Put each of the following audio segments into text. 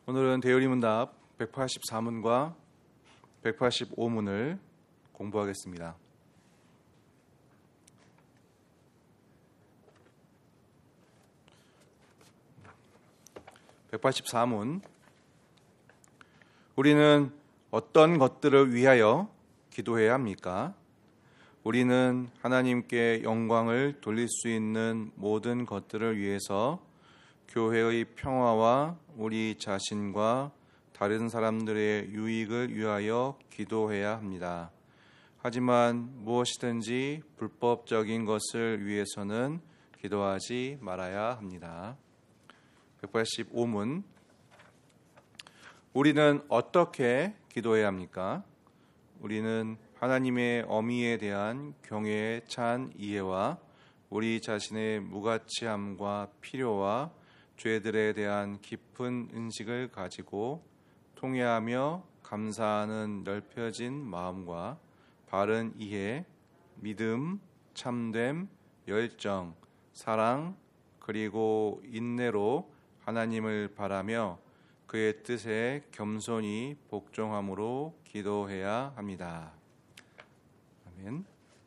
오늘은 대열리문답 184문과 185문을 공부하겠습니다. (184문) 우리는 어떤 것들을 위하여 기도해야 합니까? 우리는 하나님께 영광을 돌릴 수 있는 모든 것들을 위해서 교회의 평화와 우리 자신과 다른 사람들의 유익을 위하여 기도해야 합니다. 하지만 무엇이든지 불법적인 것을 위해서는 기도하지 말아야 합니다. 185문 우리는 어떻게 기도해야 합니까? 우리는 하나님의 어미에 대한 경외에 찬 이해와 우리 자신의 무가치함과 필요와 죄들에 대한 깊은 인식을 가지고 통회하며 감사하는 넓혀진 마음과 바른 이해, 믿음, 참됨, 열정, 사랑, 그리고 인내로 하나님을 바라며 그의 뜻에 겸손히 복종함으로 기도해야 합니다. 아멘.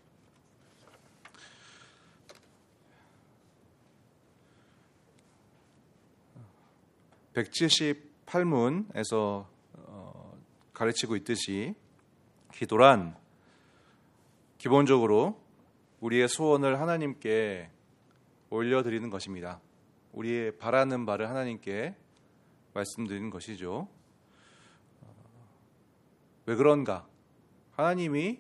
(178문에서) 가르치고 있듯이 기도란 기본적으로 우리의 소원을 하나님께 올려드리는 것입니다. 우리의 바라는 바를 하나님께 말씀드리는 것이죠. 왜 그런가? 하나님이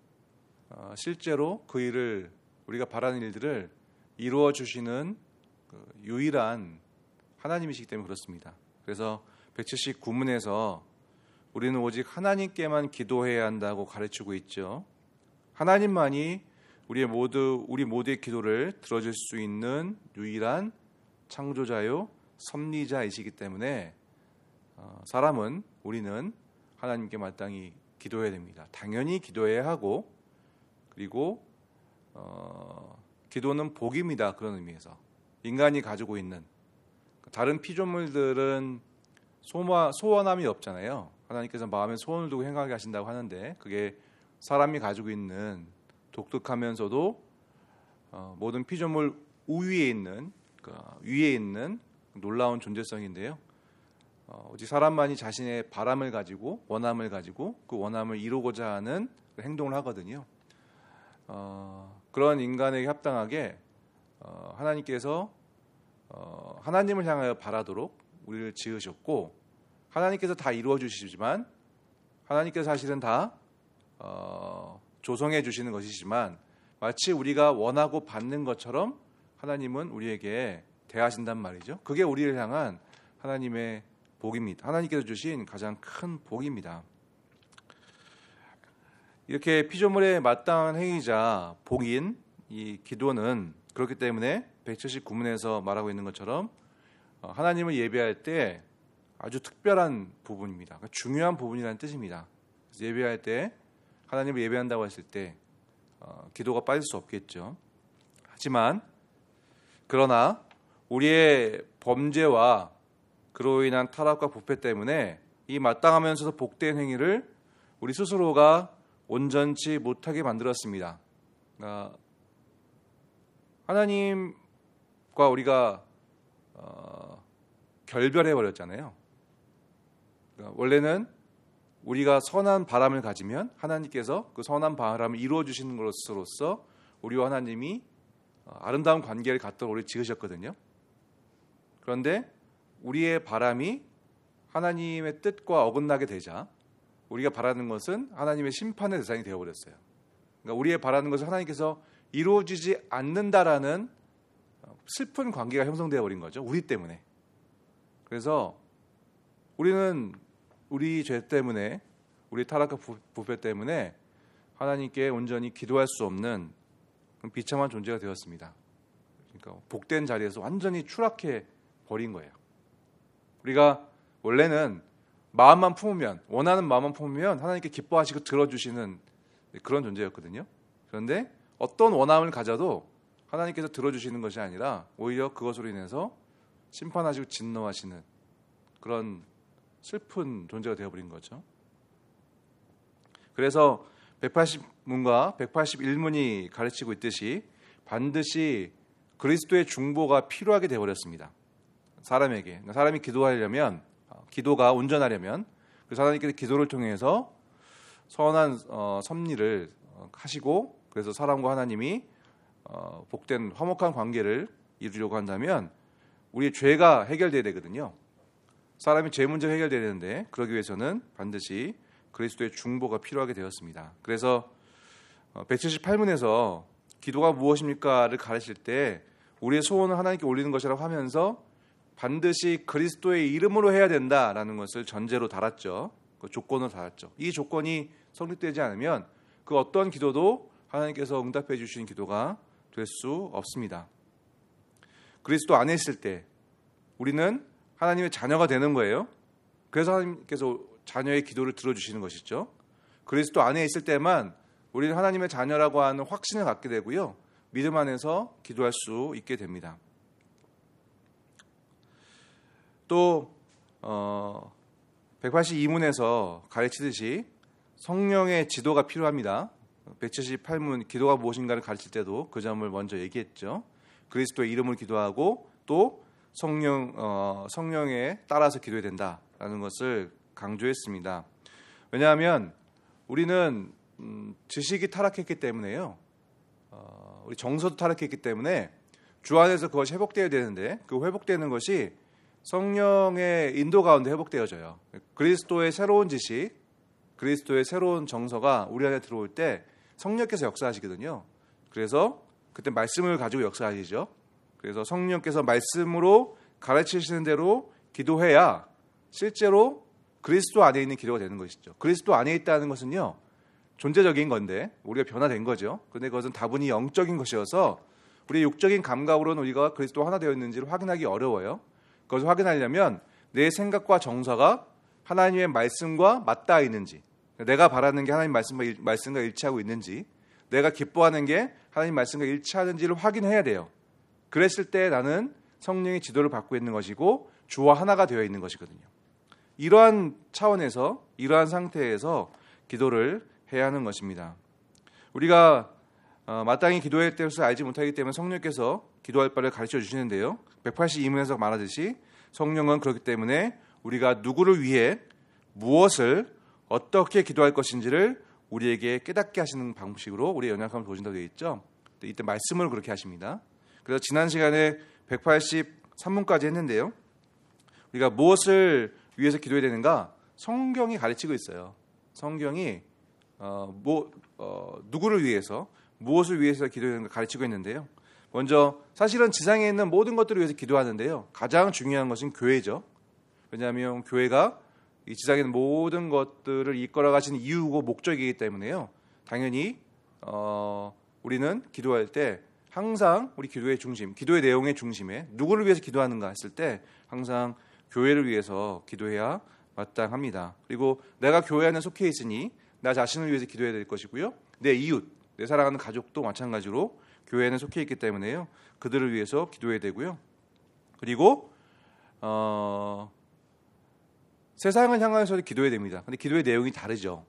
실제로 그 일을, 우리가 바라는 일들을 이루어 주시는 유일한 하나님이시기 때문에 그렇습니다. 그래서 179문에서 우리는 오직 하나님께만 기도해야 한다고 가르치고 있죠. 하나님만이 우리 모두의 기도를 들어줄 수 있는 유일한 창조자요 섭리자이시기 때문에 우리는 하나님께 마땅히 기도해야 됩니다. 당연히 기도해야 하고, 그리고 기도는 복입니다. 그런 의미에서 인간이 가지고 있는 다른 피조물들은 소원함이 없잖아요. 하나님께서 마음에 소원을 두고 행하게 하신다고 하는데 그게 사람이 가지고 있는 독특하면서도 모든 피조물 위에 있는 놀라운 존재성인데요. 오직 사람만이 자신의 바람을 가지고 원함을 가지고 그 원함을 이루고자 하는 행동을 하거든요. 그런 인간에게 합당하게 하나님께서 하나님을 향하여 바라도록 우리를 지으셨고, 하나님께서 다 이루어 주시지만 하나님께서 사실은 다 조성해 주시는 것이지만 마치 우리가 원하고 받는 것처럼 하나님은 우리에게 대하신단 말이죠. 그게 우리를 향한 하나님의 복입니다. 하나님께서 주신 가장 큰 복입니다. 이렇게 피조물에 마땅한 행위자 복인 이 기도는 그렇기 때문에 179문에서 말하고 있는 것처럼 하나님을 예배할 때 아주 특별한 부분입니다. 그러니까 중요한 부분이라는 뜻입니다. 그래서 예배할 때, 하나님을 예배한다고 했을 때 기도가 빠질 수 없겠죠. 하지만 그러나 우리의 범죄와 그로 인한 타락과 부패 때문에 이 마땅하면서도 복된 행위를 우리 스스로가 온전치 못하게 만들었습니다. 하나님과 우리가 결별해 버렸잖아요. 원래는 우리가 선한 바람을 가지면 하나님께서 그 선한 바람을 이루어 주시는 것으로서 우리와 하나님이 아름다운 관계를 갖도록 우리를 지으셨거든요. 그런데 우리의 바람이 하나님의 뜻과 어긋나게 되자 우리가 바라는 것은 하나님의 심판의 대상이 되어버렸어요. 그러니까 우리의 바라는 것을 하나님께서 이루어지지 않는다라는 슬픈 관계가 형성되어 버린 거죠. 우리 때문에. 그래서 우리는 우리 죄 때문에, 우리 타락과 부패 때문에 하나님께 온전히 기도할 수 없는 비참한 존재가 되었습니다. 그러니까 복된 자리에서 완전히 추락해 버린 거예요. 우리가 원래는 마음만 품으면, 원하는 마음만 품으면 하나님께 기뻐하시고 들어주시는 그런 존재였거든요. 그런데 어떤 원함을 가져도 하나님께서 들어주시는 것이 아니라 오히려 그것으로 인해서 심판하시고 진노하시는 그런 슬픈 존재가 되어버린 거죠. 그래서 180문과 181문이 가르치고 있듯이 반드시 그리스도의 중보가 필요하게 되어버렸습니다. 사람에게. 사람이 기도하려면, 기도가 온전하려면 그 하나님께서 기도를 통해서 선한 섭리를 하시고, 그래서 사람과 하나님이 복된 화목한 관계를 이루려고 한다면 우리의 죄가 해결돼야 되거든요. 사람이 죄 문제가 해결돼야 되는데 그러기 위해서는 반드시 그리스도의 중보가 필요하게 되었습니다. 그래서 178문에서 기도가 무엇입니까를 가르칠 때 우리의 소원을 하나님께 올리는 것이라고 하면서 반드시 그리스도의 이름으로 해야 된다라는 것을 전제로 달았죠. 그 조건을 달았죠. 이 조건이 성립되지 않으면 그 어떤 기도도 하나님께서 응답해 주시는 기도가 될 수 없습니다. 그리스도 안에 있을 때 우리는 하나님의 자녀가 되는 거예요. 그래서 하나님께서 자녀의 기도를 들어주시는 것이죠. 그리스도 안에 있을 때만 우리는 하나님의 자녀라고 하는 확신을 갖게 되고요. 믿음 안에서 기도할 수 있게 됩니다. 또 182문에서 가르치듯이 성령의 지도가 필요합니다. 178문 기도가 무엇인가를 가르칠 때도 그 점을 먼저 얘기했죠. 그리스도의 이름을 기도하고 또 성령에 따라서 기도해야 된다라는 것을 강조했습니다. 왜냐하면 우리는 지식이 타락했기 때문에요. 우리 정서도 타락했기 때문에 주 안에서 그것이 회복되어야 되는데 그 회복되는 것이 성령의 인도 가운데 회복되어져요. 그리스도의 새로운 지식, 그리스도의 새로운 정서가 우리 안에 들어올 때 성령께서 역사하시거든요. 그래서 그때 말씀을 가지고 역사하시죠. 그래서 성령께서 말씀으로 가르치시는 대로 기도해야 실제로 그리스도 안에 있는 기도가 되는 것이죠. 그리스도 안에 있다는 것은요, 존재적인 건데 우리가 변화된 거죠. 그런데 그것은 다분히 영적인 것이어서 우리의 육적인 감각으로는 우리가 그리스도 하나 되어 있는지를 확인하기 어려워요. 그것을 확인하려면 내 생각과 정서가 하나님의 말씀과 맞닿아 있는지, 내가 바라는 게 하나님 말씀과 일치하고 있는지, 내가 기뻐하는 게 하나님 말씀과 일치하는지를 확인해야 돼요. 그랬을 때 나는 성령의 지도를 받고 있는 것이고 주와 하나가 되어 있는 것이거든요. 이러한 차원에서, 이러한 상태에서 기도를 해야 하는 것입니다. 우리가 마땅히 기도할 때를 알지 못하기 때문에 성령께서 기도할 바를 가르쳐 주시는데요. 182문에서 말하듯이 성령은 그렇기 때문에 우리가 누구를 위해 무엇을 어떻게 기도할 것인지를 우리에게 깨닫게 하시는 방식으로 우리의 연약함을 보여준다고 되어 있죠. 이때 말씀을 그렇게 하십니다. 그래서 지난 시간에 183문까지 했는데요. 우리가 무엇을 위해서 기도해야 되는가? 성경이 가르치고 있어요. 성경이 누구를 위해서, 무엇을 위해서 기도해야 되는가 가르치고 있는데요. 먼저 사실은 지상에 있는 모든 것들을 위해서 기도하는데요. 가장 중요한 것은 교회죠. 왜냐하면 교회가 이 지상에 있는 모든 것들을 이끌어 가시는 이유고 목적이기 때문에요. 당연히 우리는 기도할 때 항상 우리 기도의 중심, 기도의 내용의 중심에 누구를 위해서 기도하는가 했을 때 항상 교회를 위해서 기도해야 마땅합니다. 그리고 내가 교회 안에 속해 있으니 나 자신을 위해서 기도해야 될 것이고요. 내 이웃, 내 사랑하는 가족도 마찬가지로 교회 안에 속해 있기 때문에요. 그들을 위해서 기도해야 되고요. 그리고 세상을 향해서도 기도해야 됩니다. 근데 기도의 내용이 다르죠.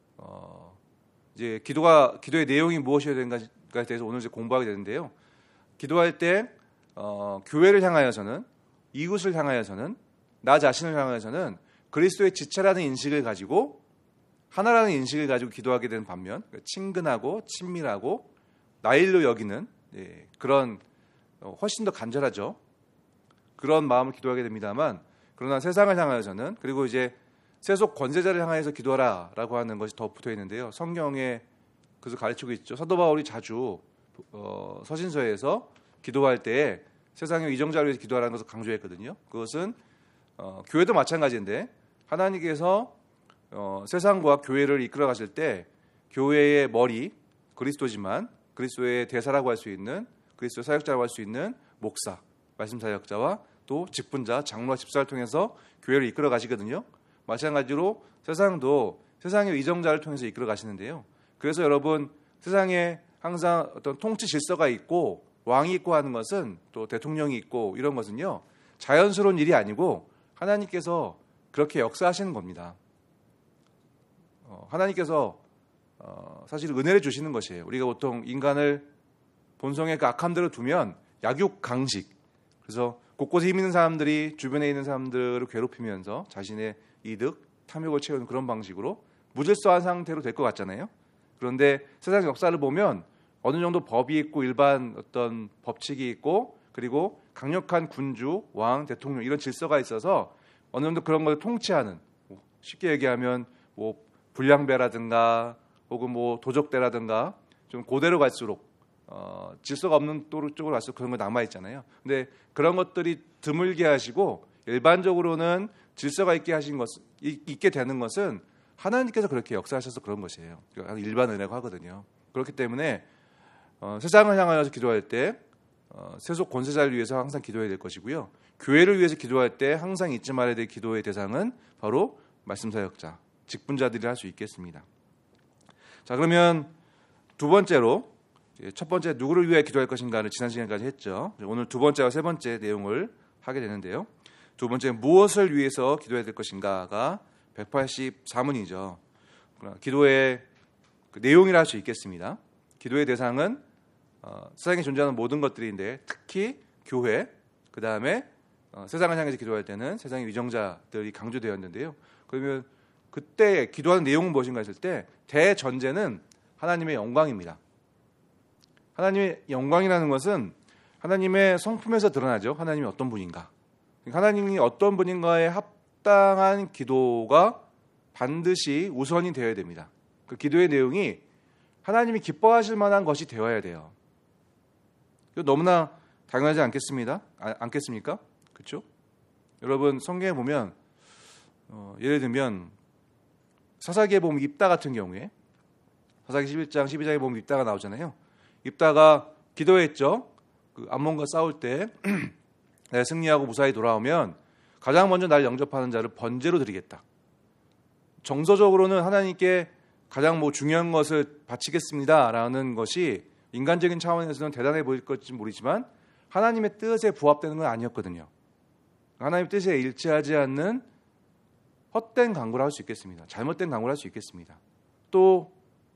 이제 기도의 내용이 무엇이어야 되는가에 대해서 오늘 이제 공부하게 되는데요. 기도할 때 교회를 향하여서는, 이웃을 향하여서는, 나 자신을 향하여서는 그리스도의 지체라는 인식을 가지고, 하나라는 인식을 가지고 기도하게 되는 반면 친근하고 친밀하고 나일로 여기는 그런 훨씬 더 간절하죠. 그런 마음을 기도하게 됩니다만, 그러나 세상을 향하여서는, 그리고 이제 세속 권세자를 향해서 기도하라라고 하는 것이 더 붙어 있는데요. 성경에 그래서 가르치고 있죠. 사도 바울이 자주 서신서에서 기도할 때 세상의 이정자를 위해서 기도하라는 것을 강조했거든요. 그것은 교회도 마찬가지인데 하나님께서 세상과 교회를 이끌어 가실 때 교회의 머리 그리스도지만 그리스도의 대사라고 할 수 있는, 그리스도 사역자라고 할 수 있는 목사, 말씀 사역자와 또 직분자, 장로와 집사를 통해서 교회를 이끌어 가시거든요. 마찬가지로 세상도 세상의 이정자를 통해서 이끌어 가시는데요. 그래서 여러분, 세상에 항상 어떤 통치 질서가 있고 왕이 있고 하는 것은, 또 대통령이 있고 이런 것은요, 자연스러운 일이 아니고 하나님께서 그렇게 역사하시는 겁니다. 하나님께서 사실 은혜를 주시는 것이에요. 우리가 보통 인간을 본성의 그 악함대로 두면 약육강식, 그래서 곳곳에 힘 있는 사람들이 주변에 있는 사람들을 괴롭히면서 자신의 이득, 탐욕을 채우는 그런 방식으로 무질서한 상태로 될 것 같잖아요. 그런데 세상 역사를 보면 어느 정도 법이 있고 일반 어떤 법칙이 있고 그리고 강력한 군주, 왕, 대통령 이런 질서가 있어서 어느 정도 그런 걸 통치하는, 쉽게 얘기하면 뭐 불량배라든가 혹은 뭐 도적대라든가 좀 고대로 갈수록 질서가 없는 쪽으로 갈수록 그런 거 남아 있잖아요. 근데 그런 것들이 드물게 하시고 일반적으로는 질서가 있게 되는 것은 하나님께서 그렇게 역사하셔서 그런 것이에요. 일반 은혜라고 하거든요. 그렇기 때문에 세상을 향하여서 기도할 때 세속 권세자를 위해서 항상 기도해야 될 것이고요. 교회를 위해서 기도할 때 항상 잊지 말아야 될 기도의 대상은 바로 말씀사역자, 직분자들이 할 수 있겠습니다. 자, 그러면 두 번째로, 첫 번째 누구를 위해 기도할 것인가를 지난 시간까지 했죠. 오늘 두 번째와 세 번째 내용을 하게 되는데요. 두 번째, 무엇을 위해서 기도해야 될 것인가가 184문이죠. 기도의 그 내용이라 할 수 있겠습니다. 기도의 대상은 세상에 존재하는 모든 것들인데 특히 교회, 그 다음에 세상을 향해서 기도할 때는 세상의 위정자들이 강조되었는데요. 그러면 그때 기도하는 내용은 무엇인가 했을 때 대전제는 하나님의 영광입니다. 하나님의 영광이라는 것은 하나님의 성품에서 드러나죠. 하나님이 어떤 분인가. 하나님이 어떤 분인가에 합당한 기도가 반드시 우선이 되어야 됩니다. 그 기도의 내용이 하나님이 기뻐하실 만한 것이 되어야 돼요. 너무나 당연하지 않겠습니까? 그렇죠? 여러분 성경에 보면 예를 들면 사사기에 보면 입다 같은 경우에 사사기 11장 12장에 보면 입다가 나오잖아요. 입다가 기도했죠. 그 암몬과 싸울 때 내가 승리하고 무사히 돌아오면 가장 먼저 날 영접하는 자를 번제로 드리겠다. 정서적으로는 하나님께 가장 중요한 것을 바치겠습니다라는 것이 인간적인 차원에서는 대단해 보일 것인지 모르지만 하나님의 뜻에 부합되는 건 아니었거든요. 하나님의 뜻에 일치하지 않는 헛된 강구를 할 수 있겠습니다. 잘못된 강구를 할 수 있겠습니다. 또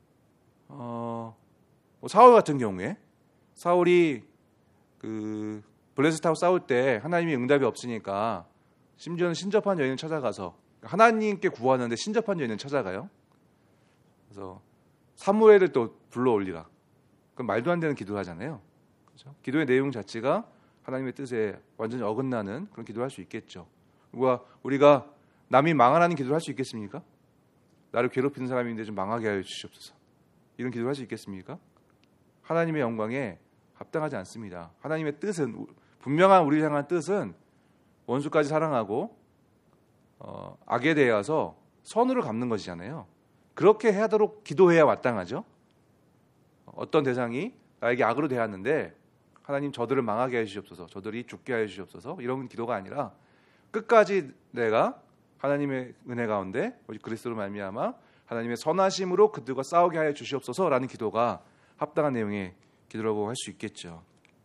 사울 같은 경우에 사울이 그 블레셋하고 싸울 때 하나님이 응답이 없으니까 심지어는 신접한 여인을 찾아가서 하나님께 구하는데 신접한 여인을 찾아가요. 그래서 사무엘을 또 불러올리라. 그럼 말도 안 되는 기도를 하잖아요. 그렇죠? 기도의 내용 자체가 하나님의 뜻에 완전히 어긋나는 그런 기도를 할 수 있겠죠. 우리가 남이 망하라는 기도를 할 수 있겠습니까? 나를 괴롭히는 사람인데 좀 망하게 하여 주시옵소서. 이런 기도를 할 수 있겠습니까? 하나님의 영광에 합당하지 않습니다. 하나님의 뜻은, 분명한 우리를 향한 뜻은 원수까지 사랑하고 악에 대해서 선으로 갚는 것이잖아요. 그렇게 하도록 기도해야 마땅하죠. 어떤 대상이 나에게 악으로 대하는데 하나님 저들을 망하게 해주시옵소서, 저들이 죽게 해주시옵소서, 이런 기도가 아니라 끝까지 내가 하나님의 은혜 가운데 오직 그리스도로 말미암아 하나님의 선하심으로 그들과 싸우게 하여 주시옵소서라는 기도가 합당한 내용의 기도라고 할 수 있겠죠.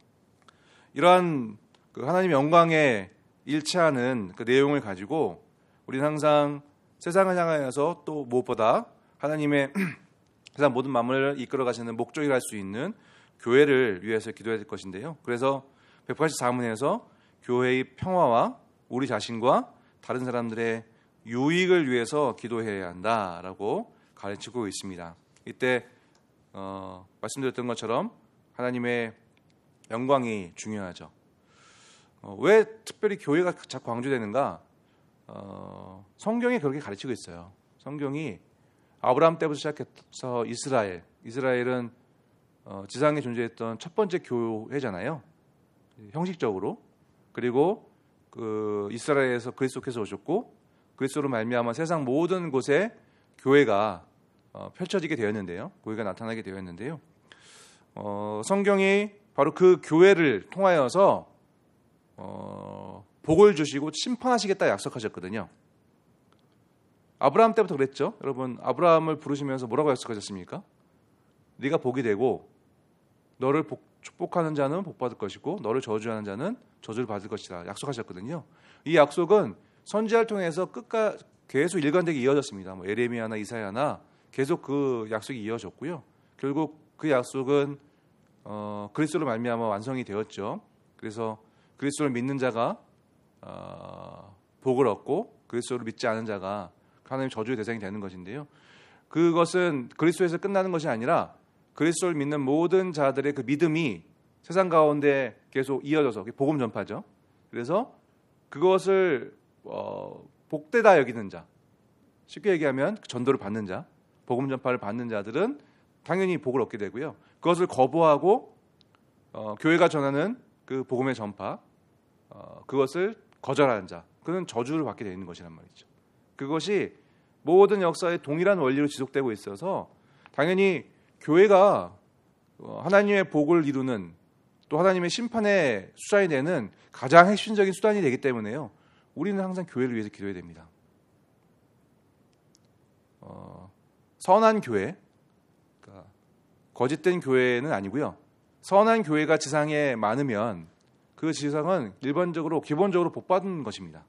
이러한 그 하나님의 영광에 일치하는 그 내용을 가지고 우리는 항상 세상을 향하여서 또 무엇보다 하나님의 세상 모든 만물을 이끌어 가시는 목적이라 할 수 있는 교회를 위해서 기도해야 될 것인데요. 그래서 184문에서 교회의 평화와 우리 자신과 다른 사람들의 유익을 위해서 기도해야 한다라고 가르치고 있습니다. 이때 말씀드렸던 것처럼 하나님의 영광이 중요하죠. 왜 특별히 교회가 자꾸 강조되는가? 성경이 그렇게 가르치고 있어요. 성경이 아브라함 때부터 시작해서 이스라엘은 지상에 존재했던 첫 번째 교회잖아요. 형식적으로. 그리고 그 이스라엘에서 그리스도께서 오셨고 그리스도로 말미암아 세상 모든 곳에 교회가 펼쳐지게 되었는데요. 교회가 나타나게 되었는데요. 성경이 바로 그 교회를 통하여서 복을 주시고 심판하시겠다 약속하셨거든요. 아브라함 때부터 그랬죠. 여러분, 아브라함을 부르시면서 뭐라고 약속하셨습니까? 네가 복이 되고 너를 축복하는 자는 복 받을 것이고 너를 저주하는 자는 저주를 받을 것이다 약속하셨거든요. 이 약속은 선지자를 통해서 끝까지 계속 일관되게 이어졌습니다. 뭐 에레미야나 이사야나 계속 그 약속이 이어졌고요. 결국 그 약속은 그리스도로 말미암아 완성이 되었죠. 그래서 그리스도를 믿는 자가 복을 얻고 그리스도를 믿지 않은 자가 하나님의 저주의 대상이 되는 것인데요. 그것은 그리스도에서 끝나는 것이 아니라 그리스도를 믿는 모든 자들의 그 믿음이 세상 가운데 계속 이어져서 복음 전파죠. 그래서 그것을 복되다 여기는 자, 쉽게 얘기하면 전도를 받는 자, 복음 전파를 받는 자들은 당연히 복을 얻게 되고요. 그것을 거부하고 교회가 전하는 그 복음의 전파, 그것을 거절하는 자, 그는 저주를 받게 되는 것이란 말이죠. 그것이 모든 역사에 동일한 원리로 지속되고 있어서 당연히 교회가 하나님의 복을 이루는 또 하나님의 심판의 수단이 되는 가장 핵심적인 수단이 되기 때문에요. 우리는 항상 교회를 위해서 기도해야 됩니다. 선한 교회, 그러니까 거짓된 교회는 아니고요. 선한 교회가 지상에 많으면 그 지상은 기본적으로 복받은 것입니다.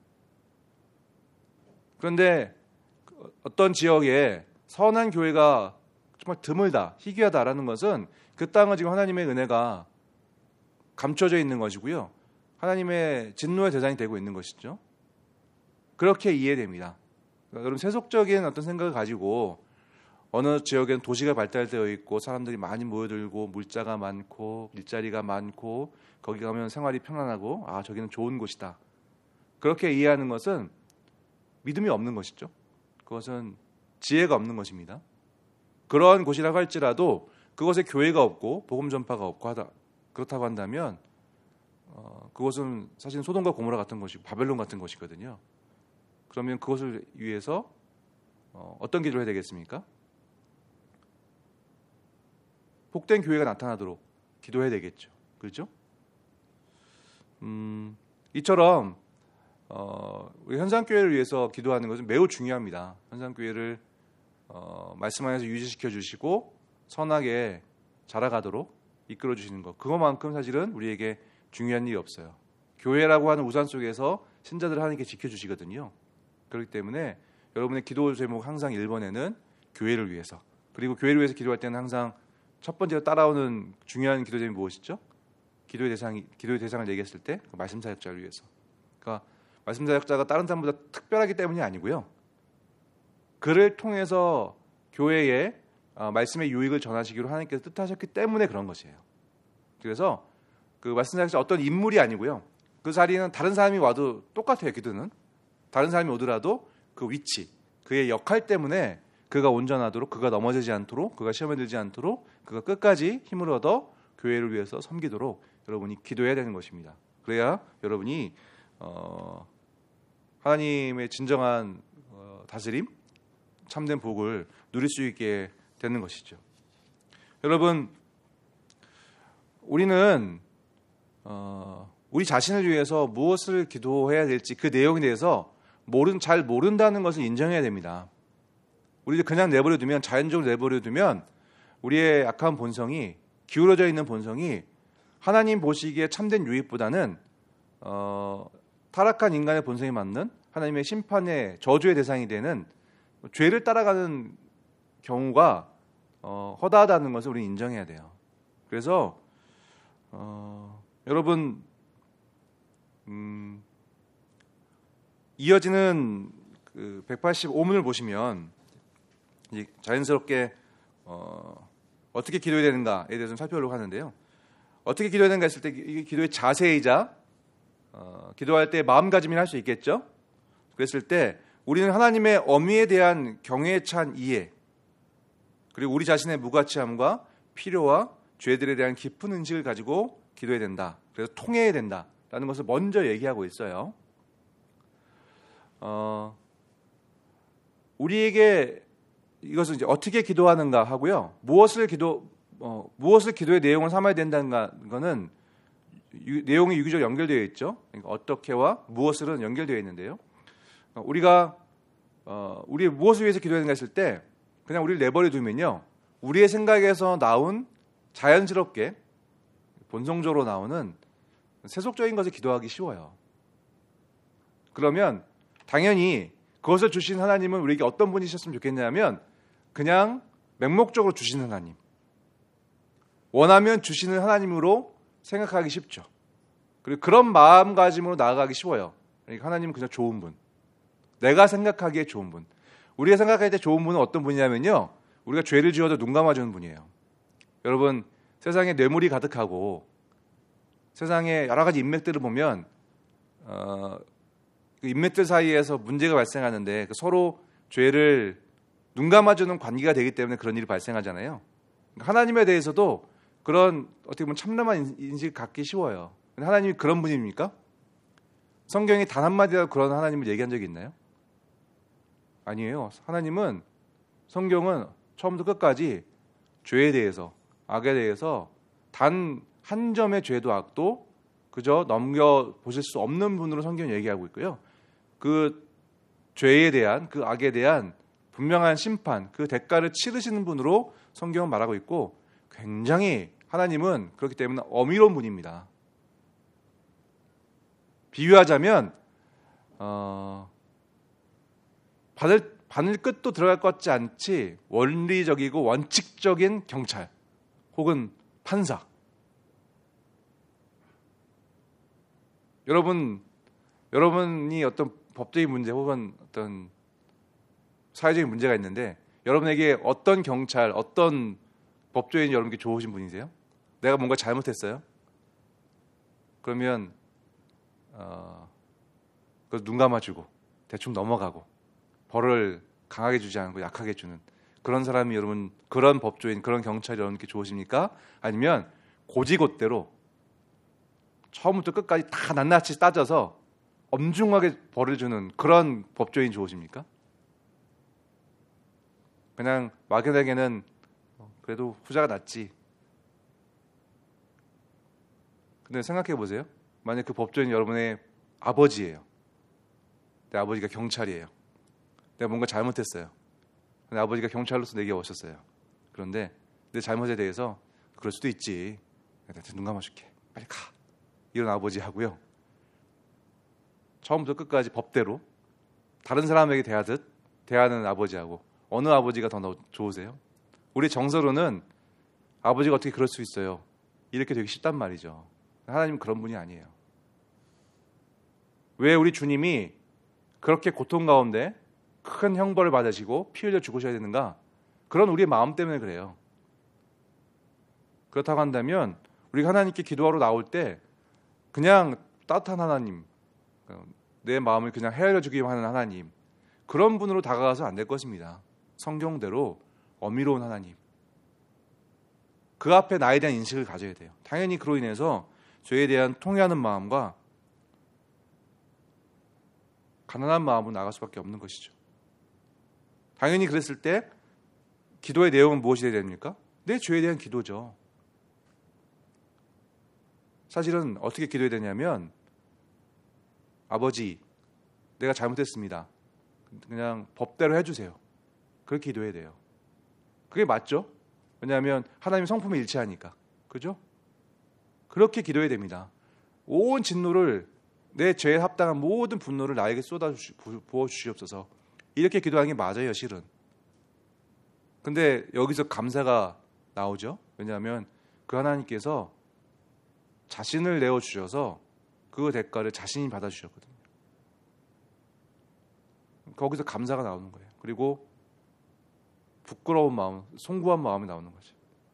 그런데 어떤 지역에 선한 교회가 정말 드물다, 희귀하다라는 것은 그 땅은 지금 하나님의 은혜가 감춰져 있는 것이고요. 하나님의 진노의 대상이 되고 있는 것이죠. 그렇게 이해됩니다. 그러니까 여러분 세속적인 어떤 생각을 가지고 어느 지역에는 도시가 발달되어 있고 사람들이 많이 모여들고 물자가 많고 일자리가 많고 거기 가면 생활이 편안하고 저기는 좋은 곳이다. 그렇게 이해하는 것은 믿음이 없는 것이죠. 그것은 지혜가 없는 것입니다. 그러한 곳이라고 할지라도 그것에 교회가 없고 복음 전파가 없고 그렇다고 한다면 그것은 사실 소돔과 고모라 같은 것이고 바벨론 같은 것이거든요. 그러면 그것을 위해서 어떤 기도를 해야 되겠습니까? 복된 교회가 나타나도록 기도해야 되겠죠. 그렇죠? 이처럼 우리 현상교회를 위해서 기도하는 것은 매우 중요합니다. 현상교회를 말씀 안에서 유지시켜 주시고 선하게 자라가도록 이끌어 주시는 것, 그것만큼 사실은 우리에게 중요한 일이 없어요. 교회라고 하는 우산 속에서 신자들을 하나님께 지켜주시거든요. 그렇기 때문에 여러분의 기도 제목 항상 1번에는 교회를 위해서, 그리고 교회를 위해서 기도할 때는 항상 첫 번째로 따라오는 중요한 기도 제목이 무엇이죠? 기도의 대상을 얘기했을 때 말씀 사역자를 위해서. 그러니까 말씀 사역자가 다른 사람보다 특별하기 때문이 아니고요. 그를 통해서 교회에 말씀의 유익을 전하시기로 하나님께서 뜻하셨기 때문에 그런 것이에요. 그래서 그 말씀 사역자 어떤 인물이 아니고요. 그 자리에는 다른 사람이 와도 똑같아요. 기도는 다른 사람이 오더라도 그 위치, 그의 역할 때문에 그가 온전하도록, 그가 넘어지지 않도록, 그가 시험에 들지 않도록, 그가 끝까지 힘을 얻어 교회를 위해서 섬기도록 여러분이 기도해야 되는 것입니다. 그래야 여러분이 하나님의 진정한 다스림, 참된 복을 누릴 수 있게 되는 것이죠. 여러분, 우리는 우리 자신을 위해서 무엇을 기도해야 될지 그 내용에 대해서 잘 모른다는 것을 인정해야 됩니다. 우리를 그냥 내버려두면, 자연적으로 내버려두면 우리의 약한 본성이, 기울어져 있는 본성이 하나님 보시기에 참된 유익보다는 타락한 인간의 본성에 맞는 하나님의 심판의 저주의 대상이 되는 죄를 따라가는 경우가 허다하다는 것을 우리는 인정해야 돼요. 그래서 여러분 이어지는 그 185문을 보시면 이제 자연스럽게 어떻게 기도해야 되는가에 대해서 좀 살펴보려고 하는데요. 어떻게 기도해야 되는가 했을 때 이게 기도의 자세이자 기도할 때 마음가짐이라 할 수 있겠죠. 그랬을 때 우리는 하나님의 엄의에 대한 경외에 찬 이해, 그리고 우리 자신의 무가치함과 필요와 죄들에 대한 깊은 인식을 가지고 기도해야 된다. 그래서 통해야 된다라는 것을 먼저 얘기하고 있어요. 우리에게 이것을 이제 어떻게 기도하는가 하고요. 무엇을 기도의 내용을 삼아야 된다는 것은 내용이 유기적으로 연결되어 있죠. 그러니까 어떻게와 무엇을은 연결되어 있는데요. 우리가 우리 무엇을 위해서 기도하는가 했을 때 그냥 우리를 내버려 두면요. 우리의 생각에서 나온 자연스럽게 본성적으로 나오는 세속적인 것을 기도하기 쉬워요. 그러면 당연히 그것을 주신 하나님은 우리에게 어떤 분이셨으면 좋겠냐면 그냥 맹목적으로 주시는 하나님, 원하면 주시는 하나님으로 생각하기 쉽죠. 그리고 그런 마음가짐으로 나아가기 쉬워요. 그러니까 하나님은 그냥 좋은 분, 내가 생각하기에 좋은 분. 우리가 생각할 때 좋은 분은 어떤 분이냐면요, 우리가 죄를 지어도 눈 감아주는 분이에요. 여러분, 세상에 뇌물이 가득하고 세상에 여러 가지 인맥들을 보면 그 인맥들 사이에서 문제가 발생하는데 서로 죄를 눈 감아주는 관계가 되기 때문에 그런 일이 발생하잖아요. 하나님에 대해서도 그런 어떻게 보면 참남한 인식을 갖기 쉬워요. 하나님이 그런 분입니까? 성경에 단 한마디라도 그런 하나님을 얘기한 적이 있나요? 아니에요. 하나님은, 성경은 처음부터 끝까지 죄에 대해서, 악에 대해서 단 한 점의 죄도 악도 그저 넘겨보실 수 없는 분으로 성경이 얘기하고 있고요. 그 죄에 대한, 그 악에 대한 분명한 심판, 그 대가를 치르시는 분으로 성경은 말하고 있고, 굉장히 하나님은 그렇기 때문에 어미로운 분입니다. 비유하자면 바늘 끝도 들어갈 것 같지 않지 원리적이고 원칙적인 경찰 혹은 판사. 여러분이 어떤 법적인 문제 혹은 어떤 사회적인 문제가 있는데 여러분에게 어떤 경찰, 어떤 법조인이 여러분께 좋으신 분이세요? 내가 뭔가 잘못했어요? 그러면 그걸 눈 감아주고 대충 넘어가고 벌을 강하게 주지 않고 약하게 주는 그런 사람이 여러분, 그런 법조인, 그런 경찰이 여러분께 좋으십니까? 아니면 고지곳대로 처음부터 끝까지 다 낱낱이 따져서 엄중하게 벌을 주는 그런 법조인 좋으십니까? 그냥 막연하게는 그래도 후자가 낫지. 근데 생각해 보세요. 만약 그 법조인이 여러분의 아버지예요. 내 아버지가 경찰이에요. 내가 뭔가 잘못했어요. 내 아버지가 경찰로서 내게 오셨어요. 그런데 내 잘못에 대해서 그럴 수도 있지. 내가 눈 감아줄게. 빨리 가. 이런 아버지 하고요. 처음부터 끝까지 법대로 다른 사람에게 대하듯 대하는 아버지하고 어느 아버지가 더 좋으세요? 우리 정서로는 아버지가 어떻게 그럴 수 있어요? 이렇게 되기 쉽단 말이죠. 하나님은 그런 분이 아니에요. 왜 우리 주님이 그렇게 고통 가운데 큰 형벌을 받으시고 피 흘려 죽으셔야 되는가? 그런 우리의 마음 때문에 그래요. 그렇다고 한다면 우리가 하나님께 기도하러 나올 때 그냥 따뜻한 하나님, 내 마음을 그냥 헤아려 주기만 하는 하나님, 그런 분으로 다가가서 안 될 것입니다. 성경대로 어미로운 하나님, 그 앞에 나에 대한 인식을 가져야 돼요. 당연히 그로 인해서 죄에 대한 통회하는 마음과 가난한 마음으로 나갈 수밖에 없는 것이죠. 당연히 그랬을 때 기도의 내용은 무엇이 되어야 됩니까? 내 죄에 대한 기도죠. 사실은 어떻게 기도해야 되냐면, 아버지, 내가 잘못했습니다. 그냥 법대로 해주세요. 그렇게 기도해야 돼요. 그게 맞죠? 왜냐하면 하나님 성품에 일치하니까. 그죠? 그렇게 기도해야 됩니다. 온 진노를, 내 죄에 합당한 모든 분노를 나에게 부어주시옵소서. 이렇게 기도하는 게 맞아요, 실은. 근데 여기서 감사가 나오죠. 왜냐하면 그 하나님께서 자신을 내어주셔서 그 대가를 자신이 받아주셨거든요. 거기서 감사가 나오는 거예요. 그리고 부끄러운 마음, 송구한 마음이 나오는 거죠.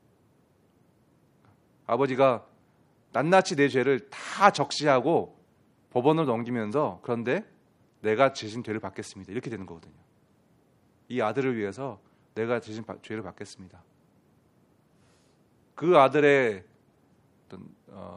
아버지가 낱낱이 내 죄를 다 적시하고 법원으로 넘기면서, 그런데 내가 대신 죄를 받겠습니다. 이렇게 되는 거거든요. 이 아들을 위해서 내가 대신 죄를 받겠습니다. 그 아들의 어떤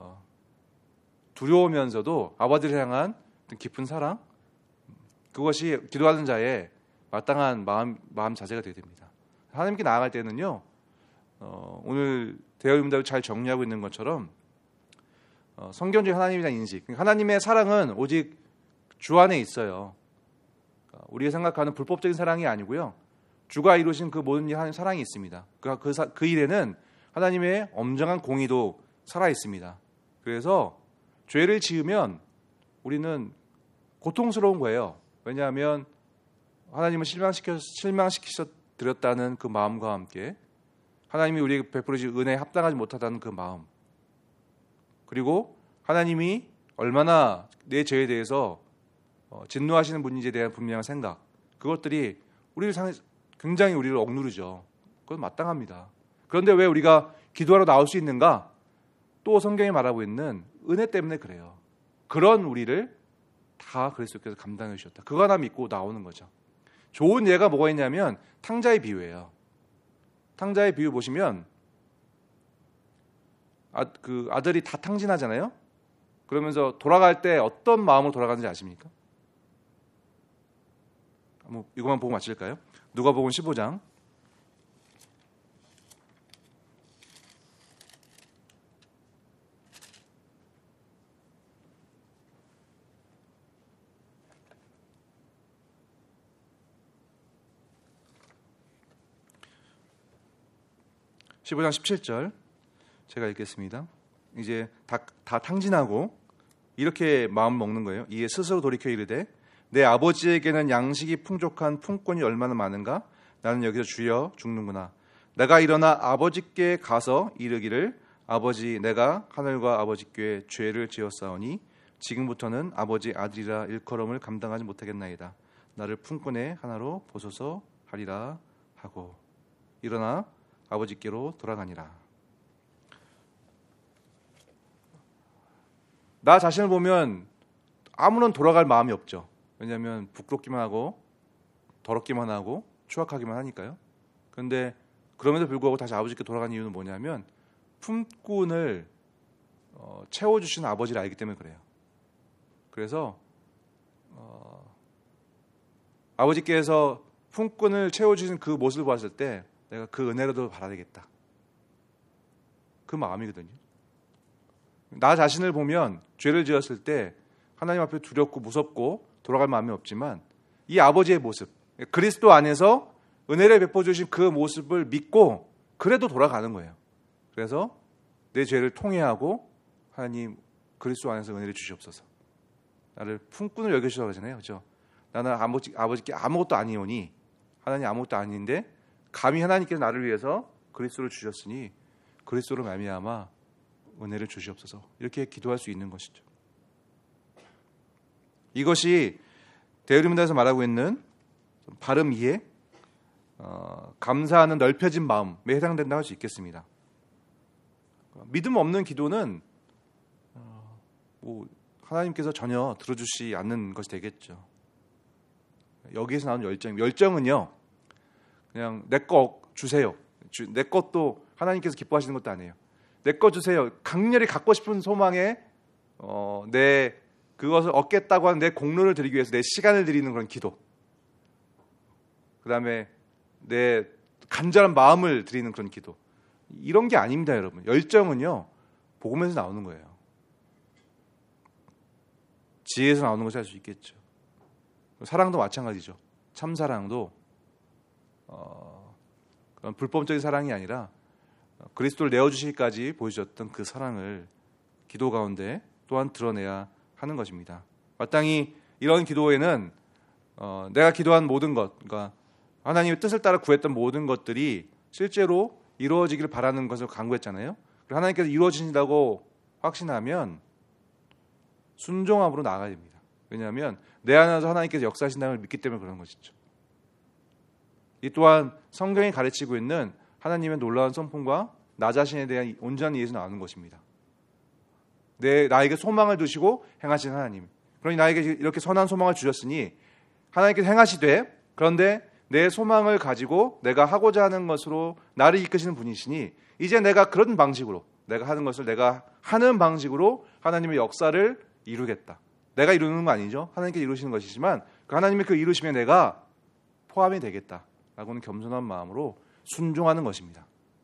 두려우면서도 아버지를 향한 깊은 사랑, 그것이 기도하는 자의 마땅한 마음 자세가 되어야 됩니다. 하나님께 나아갈 때는요, 오늘 대화문답을 잘 정리하고 있는 것처럼 성경적 하나님에 대한 인식, 하나님의 사랑은 오직 주 안에 있어요. 우리가 생각하는 불법적인 사랑이 아니고요, 주가 이루신 그 모든 하나님 사랑이 있습니다. 그 일에는 하나님의 엄정한 공의도 살아 있습니다. 그래서 죄를 지으면 우리는 고통스러운 거예요. 왜냐하면 하나님을 실망시켜 드렸다는 그 마음과 함께 하나님이 우리에게 베풀어주신 은혜에 합당하지 못하다는 그 마음, 그리고 하나님이 얼마나 내 죄에 대해서 진노하시는 분인지에 대한 분명한 생각, 그것들이 굉장히 우리를 억누르죠. 그건 마땅합니다. 그런데 왜 우리가 기도하러 나올 수 있는가? 또 성경이 말하고 있는 은혜 때문에 그래요. 그런 우리를 다 그리스도께서 감당해 주셨다. 그거 하나 믿고 나오는 거죠. 좋은 예가 뭐가 있냐면 탕자의 비유예요. 탕자의 비유 보시면 아들이 다 탕진하잖아요. 그러면서 돌아갈 때 어떤 마음으로 돌아가는지 아십니까? 이것만 보고 마칠까요? 누가복음 15장 15장 17절 제가 읽겠습니다. 이제 다 탕진하고 이렇게 마음 먹는 거예요. 이에 스스로 돌이켜 이르되 내 아버지에게는 양식이 풍족한 품꾼이 얼마나 많은가? 나는 여기서 주여 죽는구나. 내가 일어나 아버지께 가서 이르기를 아버지 내가 하늘과 아버지께 죄를 지었사오니 지금부터는 아버지 아들이라 일컬음을 감당하지 못하겠나이다. 나를 품꾼의 하나로 보소서 하리라 하고 일어나 아버지께로 돌아가니라. 나 자신을 보면 아무런 돌아갈 마음이 없죠. 왜냐하면 부끄럽기만 하고 더럽기만 하고 추악하기만 하니까요. 그런데 그럼에도 불구하고 다시 아버지께 돌아가는 이유는 뭐냐면 품꾼을 채워주시는 아버지를 알기 때문에 그래요. 그래서 아버지께서 품꾼을 채워주시는 그 모습을 봤을 때 내가 그 은혜라도 받아야겠다. 그 마음이거든요. 나 자신을 보면 죄를 지었을 때 하나님 앞에 두렵고 무섭고 돌아갈 마음이 없지만 이 아버지의 모습, 그리스도 안에서 은혜를 베풀어주신 그 모습을 믿고 그래도 돌아가는 거예요. 그래서 내 죄를 통회하고 하나님 그리스도 안에서 은혜를 주시옵소서. 나를 품꾼을 여겨주시라고 하잖아요. 그렇죠? 나는 아버지께 아무것도 아니오니 하나님 아무것도 아닌데 감히 하나님께서 나를 위해서 그리스도를 주셨으니 그리스도로 말미암아 은혜를 주시옵소서. 이렇게 기도할 수 있는 것이죠. 이것이 데요리문다에서 말하고 있는 바름 이해, 감사하는 넓혀진 마음에 해당된다고 할 수 있겠습니다. 믿음 없는 기도는 하나님께서 전혀 들어주시 않는 것이 되겠죠. 여기에서 나오는 열정은요, 그냥 내 거 주세요. 내 것도 하나님께서 기뻐하시는 것도 아니에요. 내 거 주세요. 강렬히 갖고 싶은 소망에 내 그것을 얻겠다고 하는 내 공로를 드리기 위해서 내 시간을 드리는 그런 기도. 그 다음에 내 간절한 마음을 드리는 그런 기도. 이런 게 아닙니다, 여러분. 열정은요, 복음에서 나오는 거예요. 지혜에서 나오는 것이 할 수 있겠죠. 사랑도 마찬가지죠. 참사랑도 그런 불법적인 사랑이 아니라 그리스도를 내어주시기까지 보여주셨던 그 사랑을 기도 가운데 또한 드러내야 하는 것입니다. 마땅히 이런 기도에는 내가 기도한 모든 것, 그러니까 하나님의 뜻을 따라 구했던 모든 것들이 실제로 이루어지기를 바라는 것을 강구했잖아요. 그리고 하나님께서 이루어진다고 확신하면 순종함으로 나아가야 됩니다. 왜냐하면 내 안에서 하나님께서 역사하신다는 걸 믿기 때문에 그런 것이죠. 이 또한 성경이 가르치고 있는 하나님의 놀라운 성품과 나 자신에 대한 온전한 이해에서 나오는 것입니다. 나에게 소망을 두시고 행하신 하나님. 그러니 나에게 이렇게 선한 소망을 주셨으니 하나님께서 행하시되, 그런데 내 소망을 가지고 내가 하고자 하는 것으로 나를 이끄시는 분이시니 이제 내가 그런 방식으로, 내가 하는 것을 내가 하는 방식으로 하나님의 역사를 이루겠다. 내가 이루는 거 아니죠. 하나님께서 이루시는 것이지만 그 하나님의 그 이루심에 내가 포함이 되겠다라고는 겸손한 마음으로 순종하는 것입니다.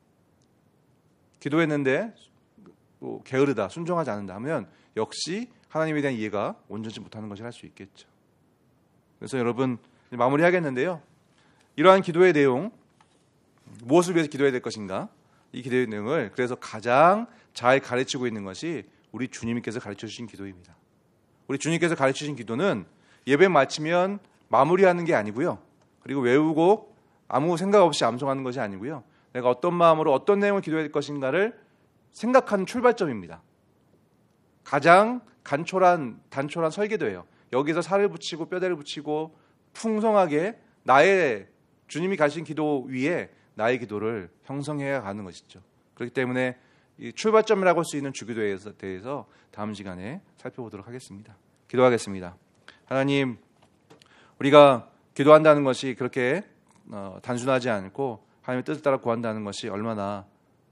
기도했는데 게으르다, 순종하지 않는다 하면 역시 하나님에 대한 이해가 온전치 못하는 것을 할 수 있겠죠. 그래서 여러분 마무리하겠는데요. 이러한 기도의 내용, 무엇을 위해서 기도해야 될 것인가? 이 기도의 내용을 그래서 가장 잘 가르치고 있는 것이 우리 주님께서 가르쳐 주신 기도입니다. 우리 주님께서 가르쳐 주신 기도는 예배 마치면 마무리하는 게 아니고요. 그리고 외우고 아무 생각 없이 암송하는 것이 아니고요. 내가 어떤 마음으로 어떤 내용을 기도해야 될 것인가를 생각하는 출발점입니다. 가장 단촐한 설계도예요. 여기서 살을 붙이고 뼈대를 붙이고 풍성하게 나의 주님이 가신 기도 위에 나의 기도를 형성해야 가는 것이죠. 그렇기 때문에 이 출발점이라고 할 수 있는 주기도에 대해서 다음 시간에 살펴보도록 하겠습니다. 기도하겠습니다. 하나님, 우리가 기도한다는 것이 그렇게 단순하지 않고 하나님의 뜻을 따라 구한다는 것이 얼마나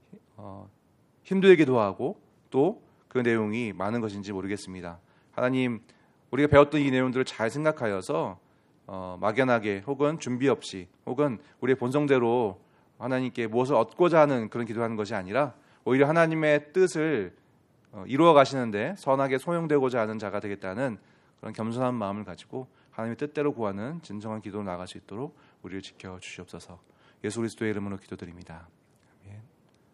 힘들기도 하고 또 그 내용이 많은 것인지 모르겠습니다. 하나님, 우리가 배웠던 이 내용들을 잘 생각하여서 막연하게 혹은 준비 없이 혹은 우리의 본성대로 하나님께 무엇을 얻고자 하는 그런 기도하는 것이 아니라 오히려 하나님의 뜻을 이루어 가시는데 선하게 소용되고자 하는 자가 되겠다는 그런 겸손한 마음을 가지고 하나님의 뜻대로 구하는 진정한 기도로 나아갈 수 있도록 우리를 지켜주시옵소서. 예수 그리스도의 이름으로 기도드립니다.